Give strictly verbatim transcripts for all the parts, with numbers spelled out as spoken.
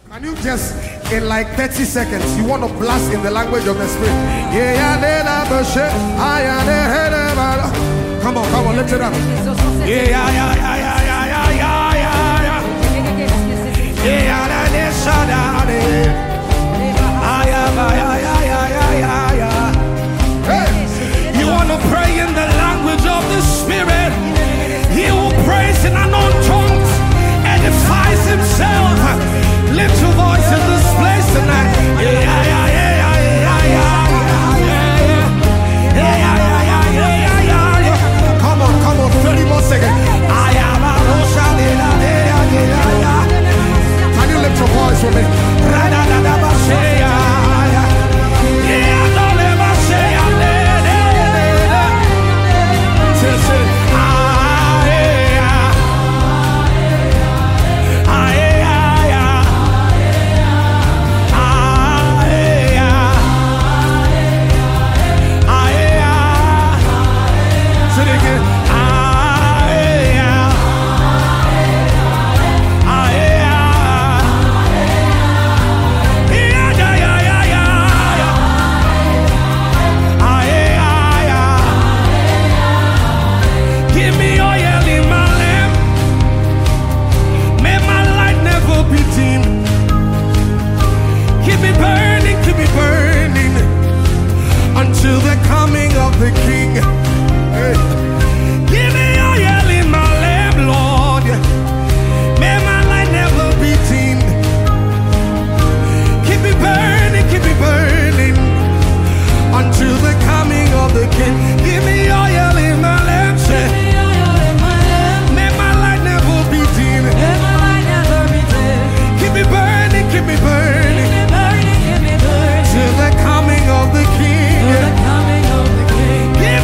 Can you just, in like thirty seconds, you want to blast in the language of the Spirit? Yeah, yeah, yeah. Come on, come on, lift it up. Yeah, yeah, yeah, yeah, yeah, yeah, yeah, yeah, yeah. Yeah, yeah, yeah, yeah. Hey, you want to pray in the language of the Spirit? He who prays in unknown tongues edifies himself. Lift your voice in this place tonight. Yeah, yeah, yeah, yeah, yeah, yeah, yeah, yeah, yeah, yeah, yeah. Come on, come on, thirty more seconds. Can you lift your voice with me? Give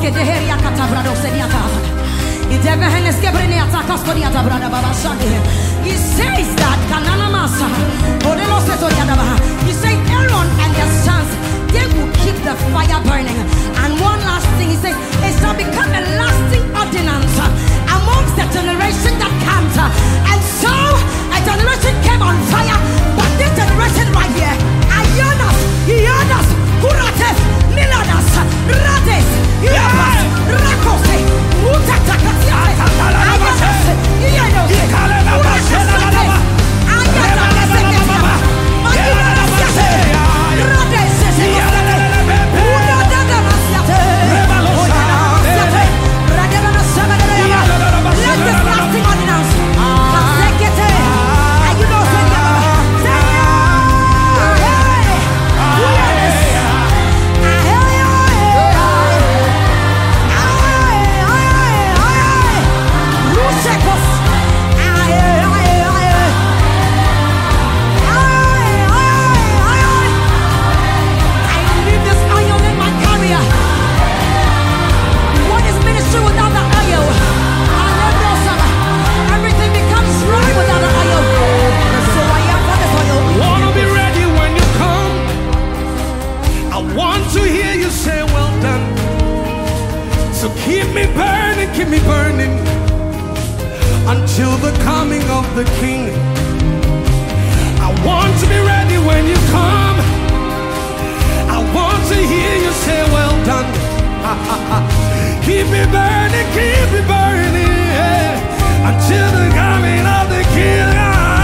He says that he said Aaron and their sons, they will keep the fire burning. And one last thing, he says, it shall become a lasting ordinance amongst the generation that comes. And so a generation came on fire, but this generation right here, Ayanas, Ianas, Kurates, Milanas, Rades, Iabas, Rakose, Utatakasia, Ayanas, Ianos, Kurates, until the coming of the King. I want to be ready when you come. I want to hear you say, well done. Keep me burning, keep me burning, yeah, until the coming of the King.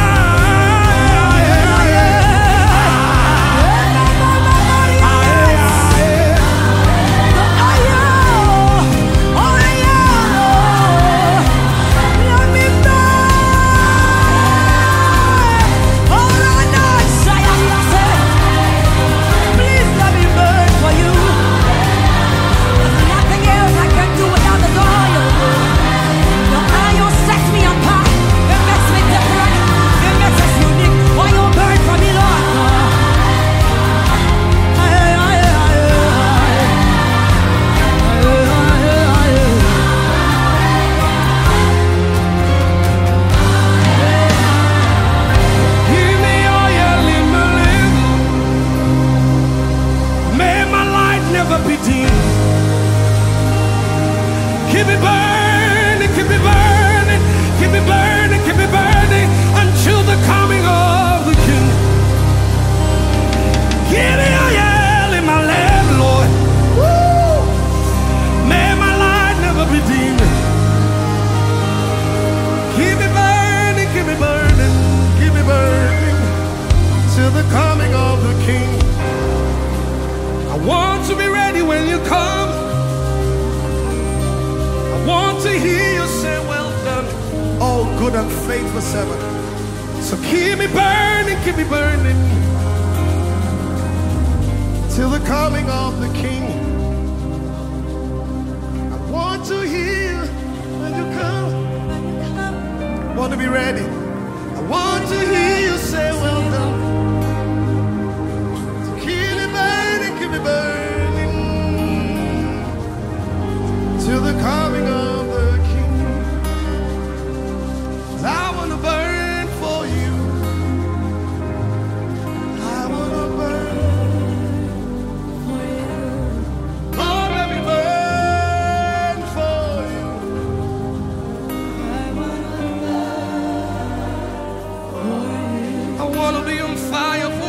Keep me burning, keep me burning, keep me burning, keep me burning until the coming of the King. Give me a yell in my lamp, Lord. Woo! May my light never be dim. Keep me burning, keep me burning, keep me burning till the coming of the King. I want to be ready when you come. I want to hear you say, well done, oh good and faithful servant. So keep me burning, keep me burning till the coming of the King. I want to hear you when you come. I want to be ready. I want to hear you say, well done. So keep me burning, keep me burning till the coming of the King. I want to burn for you. I want to burn for you. Lord, let me burn for you. I want to burn for you. I want to be on fire for you.